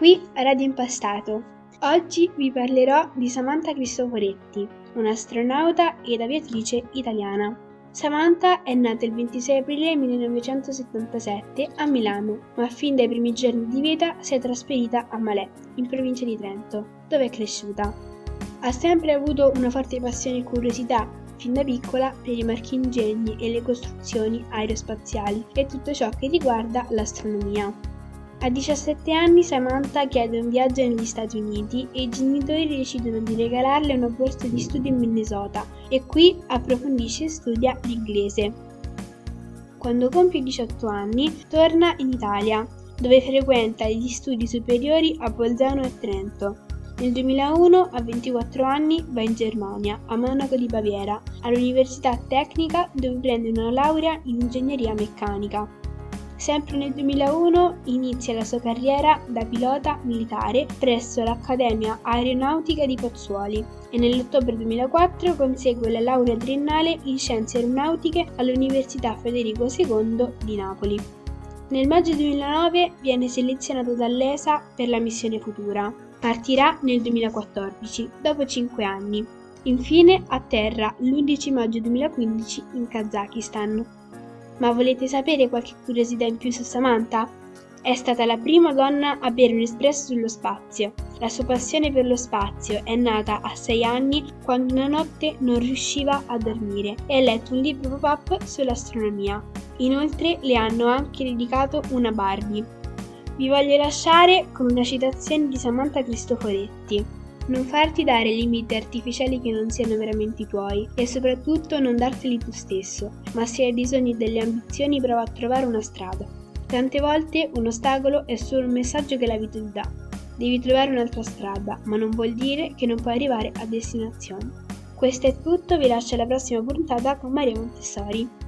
qui a Radio Impastato. Oggi vi parlerò di Samantha Cristoforetti, un'astronauta ed aviatrice italiana. Samantha è nata il 26 aprile 1977 a Milano, ma fin dai primi giorni di vita si è trasferita a Malé, in provincia di Trento, dove è cresciuta. Ha sempre avuto una forte passione e curiosità, fin da piccola, per i marchingegni e le costruzioni aerospaziali e tutto ciò che riguarda l'astronomia. A 17 anni Samantha chiede un viaggio negli Stati Uniti e i genitori decidono di regalarle una borsa di studio in Minnesota e qui approfondisce e studia l'inglese. Quando compie 18 anni torna in Italia, dove frequenta gli studi superiori a Bolzano e Trento. Nel 2001, a 24 anni, va in Germania, a Monaco di Baviera, all'Università Tecnica dove prende una laurea in ingegneria meccanica. Sempre nel 2001 inizia la sua carriera da pilota militare presso l'Accademia Aeronautica di Pozzuoli e nell'ottobre 2004 consegue la laurea triennale in Scienze Aeronautiche all'Università Federico II di Napoli. Nel maggio 2009 viene selezionato dall'ESA per la missione Futura. Partirà nel 2014, dopo 5 anni. Infine atterra l'11 maggio 2015 in Kazakistan. Ma volete sapere qualche curiosità in più su Samantha? È stata la prima donna a bere un espresso sullo spazio. La sua passione per lo spazio è nata a 6 anni quando una notte non riusciva a dormire e ha letto un libro pop-up sull'astronomia. Inoltre le hanno anche dedicato una Barbie. Vi voglio lasciare con una citazione di Samantha Cristoforetti. Non farti dare limiti artificiali che non siano veramente tuoi e soprattutto non darteli tu stesso, ma se hai bisogno delle ambizioni prova a trovare una strada. Tante volte un ostacolo è solo un messaggio che la vita ti dà. Devi trovare un'altra strada, ma non vuol dire che non puoi arrivare a destinazione. Questo è tutto, vi lascio alla prossima puntata con Maria Montessori.